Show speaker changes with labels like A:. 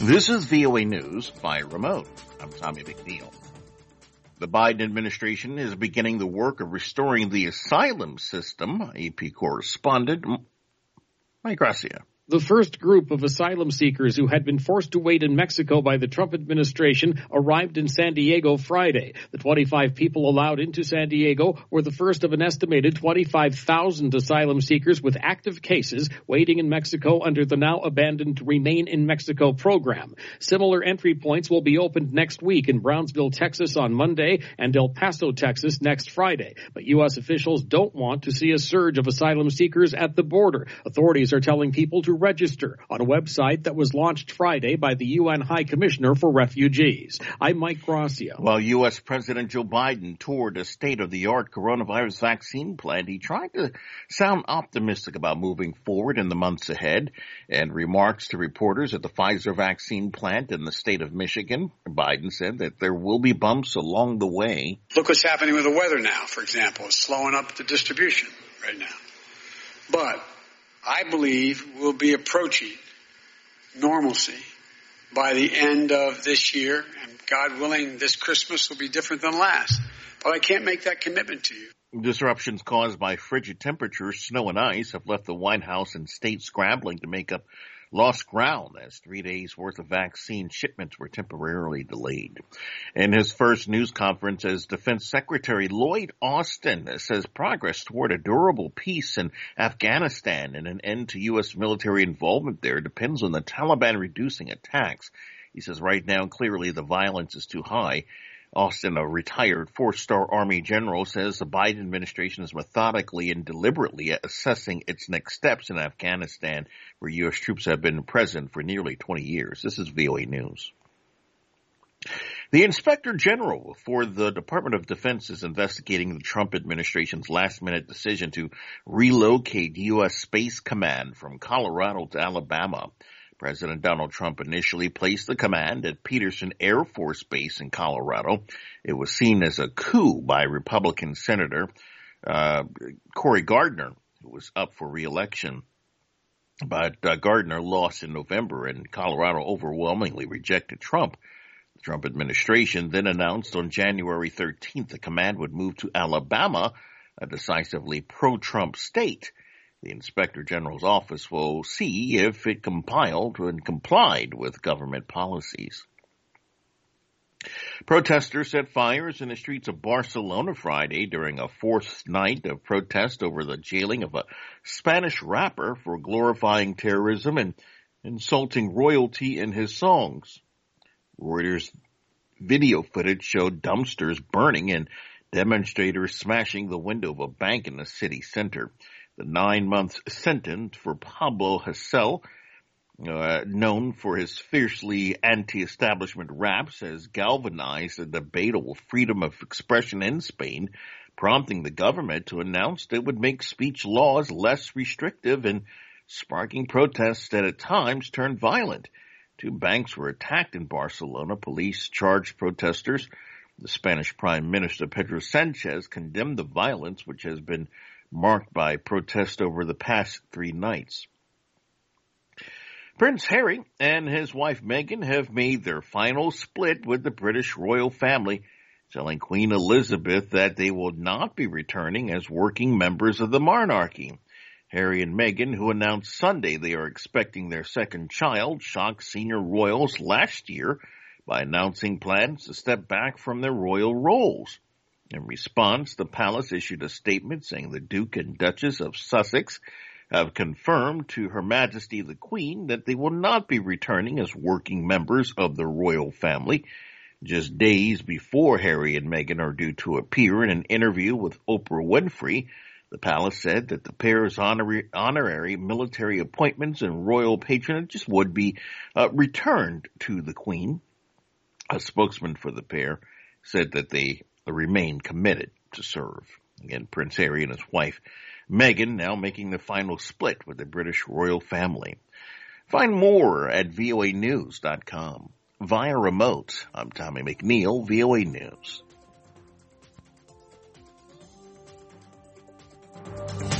A: This is VOA News by remote. I'm Tommy McNeil. The Biden administration is beginning the work of restoring the asylum system. AP correspondent Mike Gracia.
B: The first group of asylum seekers who had been forced to wait in Mexico by the Trump administration arrived in San Diego Friday. The 25 people allowed into San Diego were the first of an estimated 25,000 asylum seekers with active cases waiting in Mexico under the now abandoned Remain in Mexico program. Similar entry points will be opened next week in Brownsville, Texas on Monday and El Paso, Texas next Friday. But U.S. officials don't want to see a surge of asylum seekers at the border. Authorities are telling people to register on a website that was launched Friday by the UN High Commissioner for Refugees. I'm Mike Gracia.
A: While U.S. President Joe Biden toured a state-of-the-art coronavirus vaccine plant, he tried to sound optimistic about moving forward in the months ahead. And remarks to reporters at the Pfizer vaccine plant in the state of Michigan, Biden said that there will be bumps along the way.
C: Look what's happening with the weather now, for example. It's slowing up the distribution right now. But I believe we'll be approaching normalcy by the end of this year, and God willing, this Christmas will be different than last. But I can't make that commitment to you.
A: Disruptions caused by frigid temperatures, snow and ice have left the White House and state scrambling to make up lost ground as 3 days worth of vaccine shipments were temporarily delayed. In his first news conference as Defense Secretary, Lloyd Austin says progress toward a durable peace in Afghanistan and an end to U.S. military involvement there depends on the Taliban reducing attacks. He says right now, clearly the violence is too high. Austin, a retired four-star Army general, says the Biden administration is methodically and deliberately assessing its next steps in Afghanistan, where U.S. troops have been present for nearly 20 years. This is VOA News. The Inspector General for the Department of Defense is investigating the Trump administration's last-minute decision to relocate U.S. Space Command from Colorado to Alabama. President Donald Trump initially placed the command at Peterson Air Force Base in Colorado. It was seen as a coup by Republican Senator Cory Gardner, who was up for re-election. But Gardner lost in November, and Colorado overwhelmingly rejected Trump. The Trump administration then announced on January 13th the command would move to Alabama, a decisively pro-Trump state. The Inspector General's office will see if it compiled and complied with government policies. Protesters set fires in the streets of Barcelona Friday during a fourth night of protest over the jailing of a Spanish rapper for glorifying terrorism and insulting royalty in his songs. Reuters video footage showed dumpsters burning and demonstrators smashing the window of a bank in the city center. The 9-month sentence for Pablo Hasél, known for his fiercely anti-establishment raps, has galvanized a debate over freedom of expression in Spain, prompting the government to announce that it would make speech laws less restrictive and sparking protests that at times turned violent. 2 banks were attacked in Barcelona. Police charged protesters. The Spanish Prime Minister Pedro Sanchez condemned the violence, which has been marked by protest over the past 3 nights. Prince Harry and his wife Meghan have made their final split with the British royal family, telling Queen Elizabeth that they will not be returning as working members of the monarchy. Harry and Meghan, who announced Sunday they are expecting their second child, shocked senior royals last year by announcing plans to step back from their royal roles. In response, the palace issued a statement saying the Duke and Duchess of Sussex have confirmed to Her Majesty the Queen that they will not be returning as working members of the royal family. Just days before Harry and Meghan are due to appear in an interview with Oprah Winfrey, the palace said that the pair's honorary military appointments and royal patronage would be returned to the Queen. A spokesman for the pair said that they remain committed to serve. Again, Prince Harry and his wife Meghan now making the final split with the British royal family. Find more at voanews.com. Via remote, I'm Tommy McNeil, VOA News.